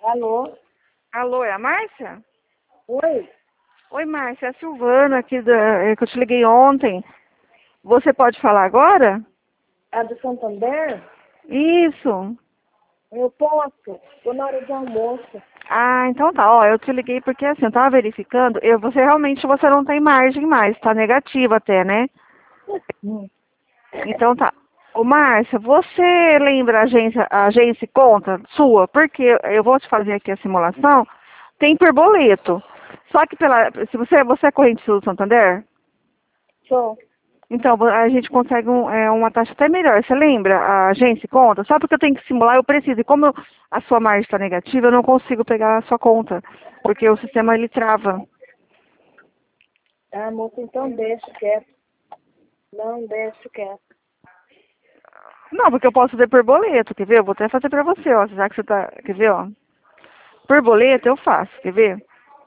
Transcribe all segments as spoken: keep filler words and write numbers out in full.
Alô? Alô, é a Márcia? Oi? Oi, Márcia, é a Silvana aqui da, é, que eu te liguei ontem. Você pode falar agora? A do Santander? Isso. Eu posso. Tô na hora de almoço. Ah, então tá. Ó, eu te liguei porque assim, eu tava verificando, eu, você realmente você não tem margem mais, tá negativa até, né? Hum. Então tá. Ô, Márcia, você lembra a agência, a agência e conta sua? Porque eu vou te fazer aqui a simulação, tem por boleto. Só que pela, se você, você é corrente do Santander? Sou. Então, a gente consegue um, é, uma taxa até melhor. Você lembra? A agência conta? Só porque eu tenho que simular, eu preciso. E como eu- a sua margem está negativa, eu não consigo pegar a sua conta. Porque o sistema, ele trava. Ah, moça, então deixa quieto. Não, deixa quieto. Não, porque eu posso ver por boleto, quer ver? Eu vou até fazer pra você, ó. Já que você tá... Quer ver, ó? Por boleto eu faço, quer ver?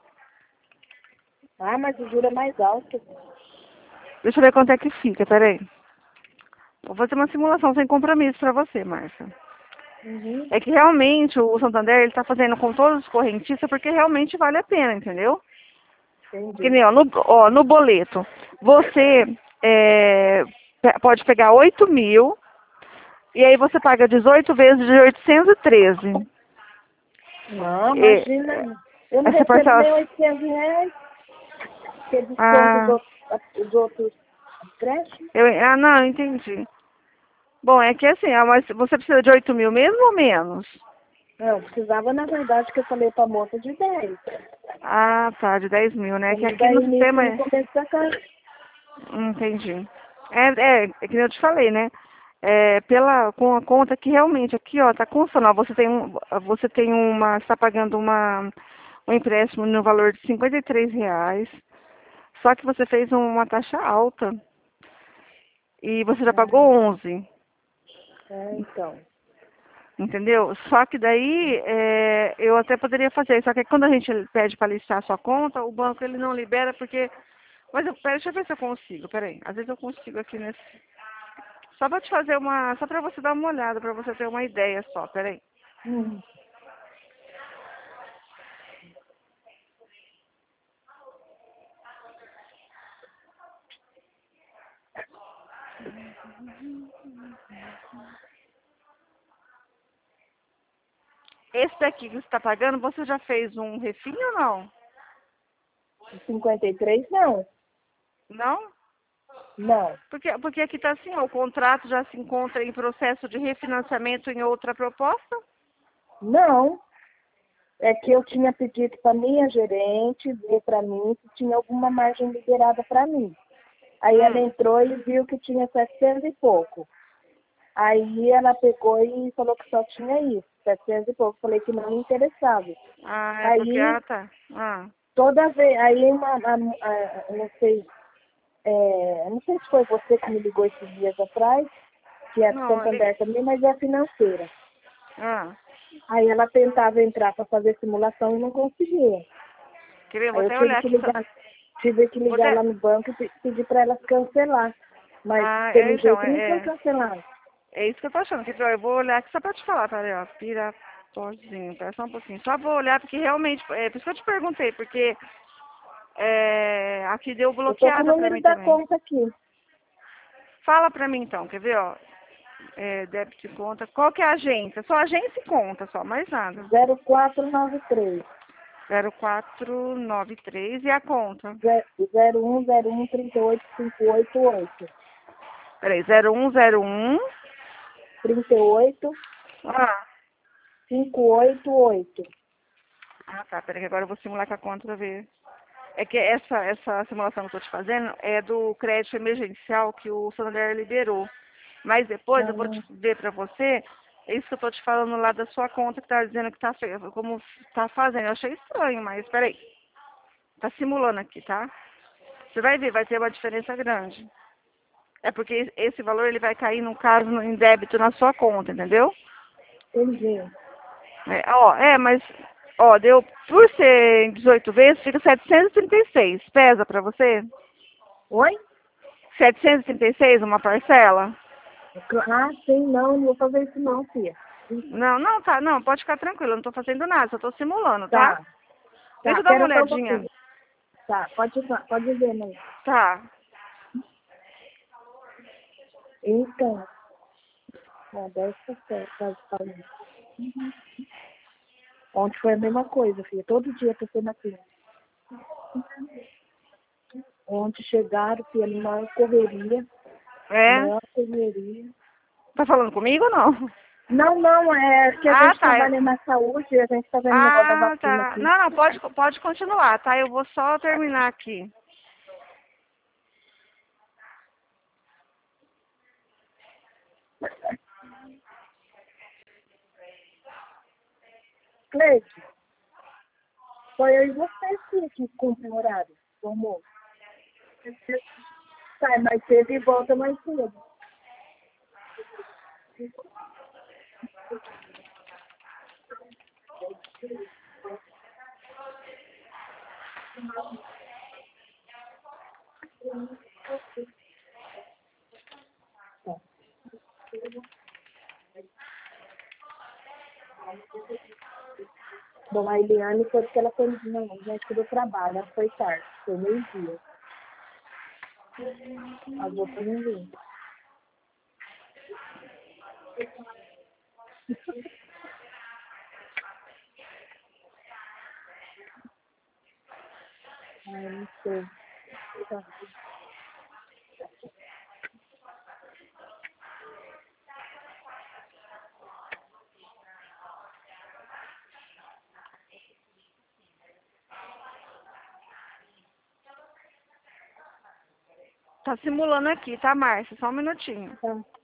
Ah, mas o juro é mais alto. Deixa eu ver quanto é que fica, peraí. Vou fazer uma simulação sem compromisso pra você, Márcia. Uhum. É que realmente o Santander, ele tá fazendo com todos os correntistas porque realmente vale a pena, entendeu? Que Entendi. nem, ó, no, ó, no boleto, você é, pe- pode pegar oito mil e aí você paga dezoito vezes de oitocentos e treze. Não, E, imagina. Eu não essa recebo parcela... nem oitocentos reais. Que desconto Ah, dos, dos outros creches. eu, ah, não, entendi. Bom, é que assim, ah, mas você precisa de oito mil mesmo ou menos? Não, precisava, na verdade, que eu falei pra moça de dez. Ah, tá, de dez mil, né? Que Como aqui dar no início sistema no é... começo da casa. Entendi. É, é, é que nem eu te falei, né? É, pela, com a conta que realmente aqui, ó, tá constando, ó, você tem um, você tem uma, está pagando uma, um empréstimo no valor de cinquenta e três reais, só que você fez uma taxa alta e você já pagou Ah, onze, é, então. entendeu? Só que daí é, eu até poderia fazer, só que quando a gente pede para listar a sua conta, o banco ele não libera porque, mas eu, pera, deixa eu ver se eu consigo, peraí, às vezes eu consigo aqui nesse. Só pra te fazer uma. Só pra você dar uma olhada, pra você ter uma ideia só, peraí. Hum. Esse daqui que você tá pagando, você já fez um refim ou não? cinquenta e três, não. Não? Não. Porque, porque aqui tá assim, ó, o contrato já se encontra em processo de refinanciamento em outra proposta? Não. É que eu tinha pedido para minha gerente ver para mim se tinha alguma margem liberada para mim. Aí ela Hum. entrou e viu que tinha setecentos e pouco. Aí ela pegou e falou que só tinha isso, setecentos e pouco. Falei que não me interessava. Ah, é porque. Aí, Ah, tá. Ah. toda vez, aí uma, a, a, não sei, é, não sei se foi você que me ligou esses dias atrás, que é do Não, ele. Santander também, mas é financeira. Ah. Aí ela tentava entrar para fazer simulação e não conseguia. Quer ver? Vou Aí eu até tive olhar que aqui. Só... ligar, tive que Vou ligar até. lá no banco e pe- pedir para elas cancelar. Mas Ah, é, pelo então, jeito não foi é, é. cancelado. É isso que eu tô achando. Que eu vou olhar aqui só pra te falar, peraí, ó. Pirapozinho, pera só um pouquinho. Só vou olhar porque realmente. É por isso que eu te perguntei, porque. É, aqui deu Eu tô com o bloqueada pra número mim da também. conta aqui, Fala pra mim então, quer ver, ó? É, débito e conta. Qual que é a agência? Só agência e conta, só, mais nada. zero quatro nove três, zero quatro nove três e a conta. zero um zero um trinta e oito cinquenta e oito oito. Peraí, zero um zero um. trinta e oito Ah, cinquenta e oito oito. ah tá, peraí que agora eu vou simular com a conta pra ver. É que essa, essa simulação que eu tô te fazendo é do crédito emergencial que o Santander liberou. Mas depois eu vou te Ah, ver pra você, é isso que eu tô te falando lá da sua conta que tá dizendo que tá fe- como tá fazendo. Eu achei estranho, mas peraí. Tá simulando aqui, tá? Você vai ver, vai ter uma diferença grande. É porque esse valor ele vai cair, no caso, no- em débito na sua conta, entendeu? entendi. É, ó, é, mas, ó, deu, por ser em dezoito vezes, fica setecentos e trinta e seis. Pesa pra você? Oi? setecentos e trinta e seis uma parcela? Ah, sim, não, não vou fazer isso não, filha. Não, não, tá, não, pode ficar tranquila, eu não tô fazendo nada, só tô simulando, tá? Tá. Deixa Tá, eu dar uma pera só um olhadinha. pouquinho. Tá, pode, pode ver, né? Tá. Então, ó, dez tá certo, tá falando. Ontem foi a mesma coisa, filha. Todo dia tô sendo assim. Ontem chegaram, filha, na maior correria. É? Maior correria. Tá falando comigo ou não? Não, não, é que a Ah, gente tá. trabalha na saúde e a gente tá vendo o negócio da Ah, vacina tá. aqui. Não, não, pode, pode continuar, tá? Eu vou só terminar aqui. Cleide, foi eu e você, filha, que cumpre o horário do almoço. Sai mais cedo e volta mais cedo. Bom, a Eliane foi porque ela foi no médico do trabalho, ela foi tarde, foi meio-dia. As outras não vêm. Ai, não sei. Tá. Tá simulando aqui, tá, Márcia? Só um minutinho. Tá.